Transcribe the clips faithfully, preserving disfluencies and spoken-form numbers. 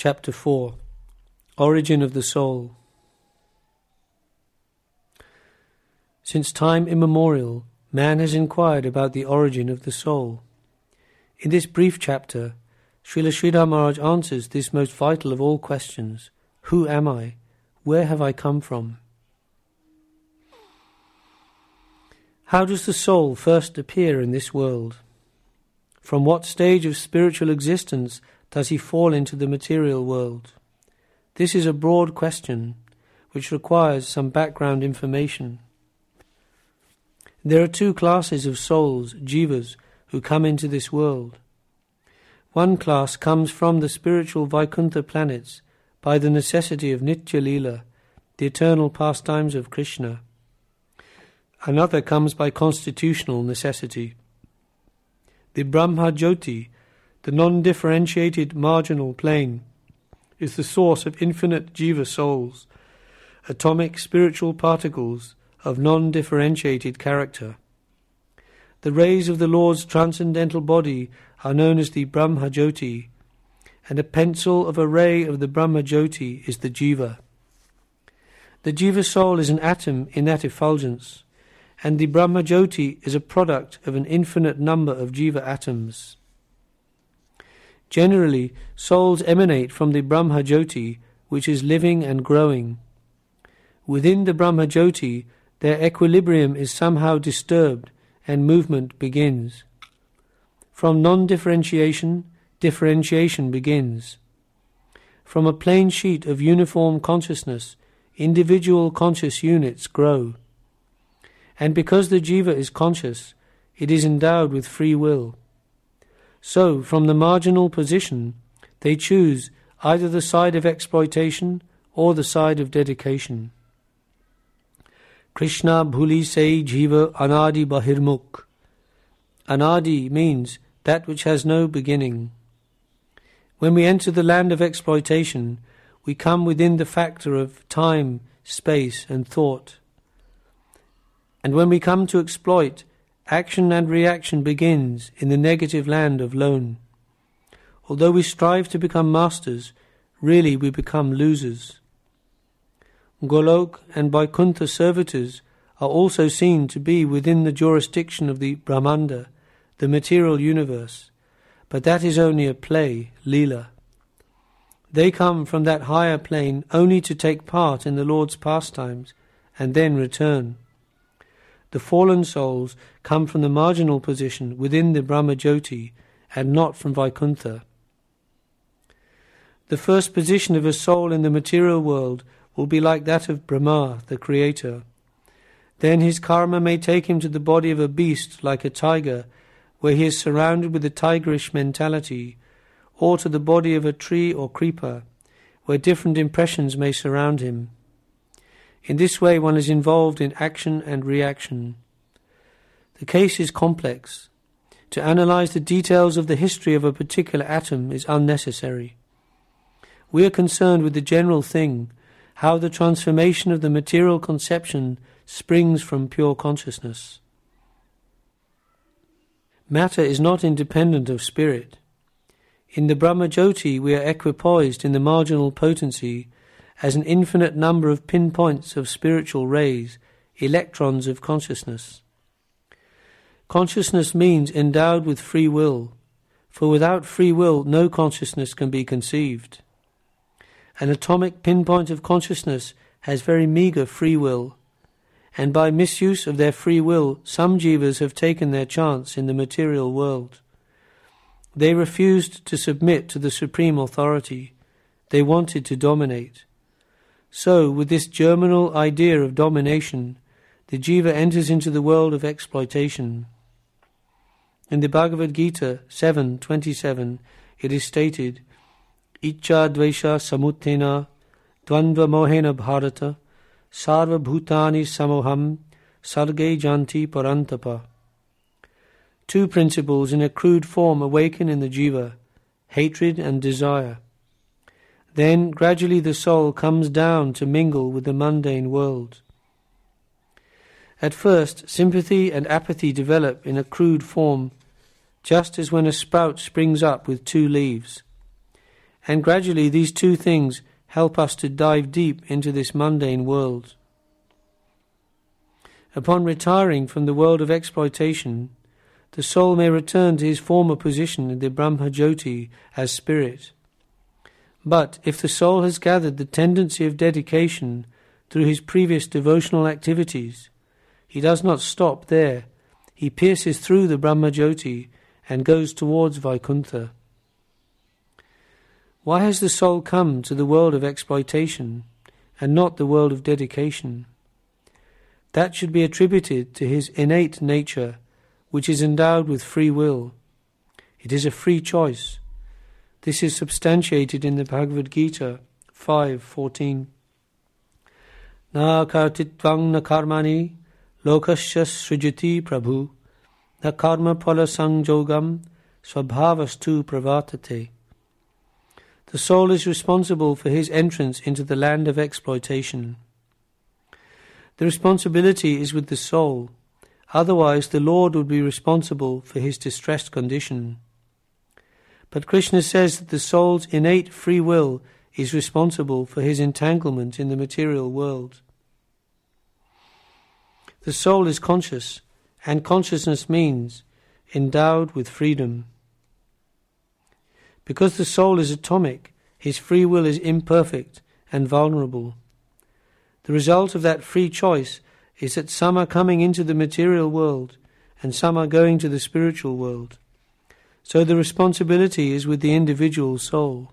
Chapter four. Origin of the Soul. Since time immemorial, man has inquired about the origin of the soul. In this brief chapter, Srila Sridhar Maharaj answers this most vital of all questions: who am I? Where have I come from? How does the soul first appear in this world? From what stage of spiritual existence does he fall into the material world? This is a broad question which requires some background information. There are two classes of souls, jivas, who come into this world. One class comes from the spiritual Vaikuntha planets by the necessity of Nitya Leela, the eternal pastimes of Krishna. Another comes by constitutional necessity. The Brahma Jyoti, the non-differentiated marginal plane, is the source of infinite jiva souls, atomic spiritual particles of non-differentiated character. The rays of the Lord's transcendental body are known as the Brahma Jyoti, and a pencil of a ray of the Brahma Jyoti is the jiva. The jiva soul is an atom in that effulgence, and the Brahma Jyoti is a product of an infinite number of jiva atoms. Generally, souls emanate from the Brahma Jyoti, which is living and growing. Within the Brahma Jyoti, their equilibrium is somehow disturbed and movement begins. From non-differentiation, differentiation begins. From a plain sheet of uniform consciousness, individual conscious units grow. And because the jiva is conscious, it is endowed with free will. So, from the marginal position, they choose either the side of exploitation or the side of dedication. Krishna bhuli se jiva anadi bahirmukh. Anadi means that which has no beginning. When we enter the land of exploitation, we come within the factor of time, space and thought. And when we come to exploit, action and reaction begins in the negative land of lone. Although we strive to become masters, really we become losers. Golok and Vaikuntha servitors are also seen to be within the jurisdiction of the Brahmanda, the material universe, but that is only a play, Leela. They come from that higher plane only to take part in the Lord's pastimes and then return. The fallen souls come from the marginal position within the Brahma Jyoti and not from Vaikuntha. The first position of a soul in the material world will be like that of Brahma, the creator. Then his karma may take him to the body of a beast like a tiger, where he is surrounded with a tigerish mentality, or to the body of a tree or creeper, where different impressions may surround him. In this way one is involved in action and reaction. The case is complex. To analyze the details of the history of a particular atom is unnecessary. We are concerned with the general thing, how the transformation of the material conception springs from pure consciousness. Matter is not independent of spirit. In the Brahma Jyoti we are equipoised in the marginal potency as an infinite number of pinpoints of spiritual rays, electrons of consciousness. Consciousness means endowed with free will, for without free will no consciousness can be conceived. An atomic pinpoint of consciousness has very meagre free will, and by misuse of their free will some jivas have taken their chance in the material world. They refused to submit to the supreme authority. They wanted to dominate. So, with this germinal idea of domination, the jiva enters into the world of exploitation. In the Bhagavad Gita seven twenty-seven, it is stated, Icha dvesha samuttena dvandva mohena bharata sarva bhutani samoham sarge janti parantapa. Two principles in a crude form awaken in the jiva, hatred and desire. Then gradually the soul comes down to mingle with the mundane world. At first, sympathy and apathy develop in a crude form, just as when a sprout springs up with two leaves. and gradually these two things help us to dive deep into this mundane world. Upon retiring from the world of exploitation, the soul may return to his former position in the Brahma-Jyoti as spirit. But if the soul has gathered the tendency of dedication through his previous devotional activities, he does not stop there. He pierces through the Brahma-Jyoti and goes towards Vaikuntha. Why has the soul come to the world of exploitation and not the world of dedication? That should be attributed to his innate nature, which is endowed with free will. It is a free choice. This is substantiated in the Bhagavad Gita five fourteen. Na kartitvang na karmani lokasya srijati prabhu na karma pala sanjogam svabhavastu pravartate. The soul is responsible for his entrance into the land of exploitation. The responsibility is with the soul, otherwise the Lord would be responsible for his distressed condition. But Krishna says that the soul's innate free will is responsible for his entanglement in the material world. The soul is conscious, and consciousness means endowed with freedom. Because the soul is atomic, his free will is imperfect and vulnerable. The result of that free choice is that some are coming into the material world and some are going to the spiritual world. So the responsibility is with the individual soul.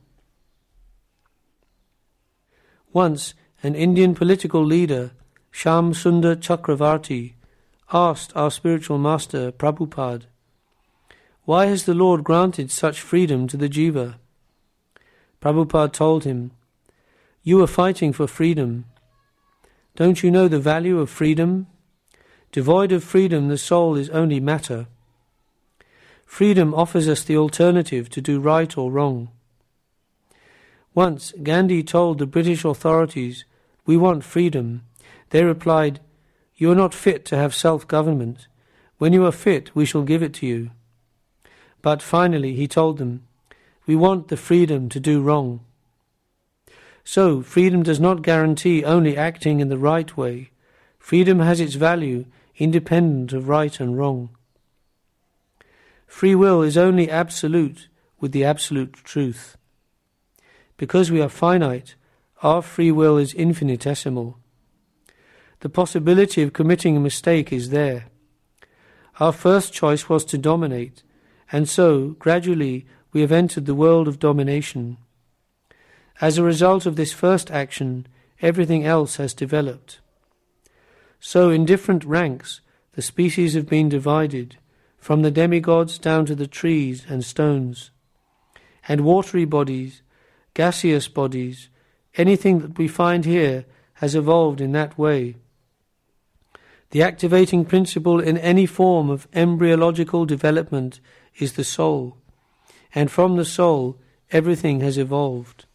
Once, an Indian political leader, Shyam Sundar Chakravarti, asked our spiritual master, Prabhupada, "Why has the Lord granted such freedom to the jiva?" Prabhupada told him, "You are fighting for freedom. Don't you know the value of freedom? Devoid of freedom, the soul is only matter. Freedom offers us the alternative to do right or wrong." Once Gandhi told the British authorities, "We want freedom." They replied, "You are not fit to have self-government. When you are fit, we shall give it to you." But finally he told them, "We want the freedom to do wrong." So, freedom does not guarantee only acting in the right way. Freedom has its value independent of right and wrong. Free will is only absolute with the absolute truth. Because we are finite, our free will is infinitesimal. The possibility of committing a mistake is there. Our first choice was to dominate, and so, gradually, we have entered the world of domination. As a result of this first action, everything else has developed. So, in different ranks, the species have been divided, from the demigods down to the trees and stones. And watery bodies, gaseous bodies, anything that we find here has evolved in that way. The activating principle in any form of embryological development is the soul, and from the soul everything has evolved.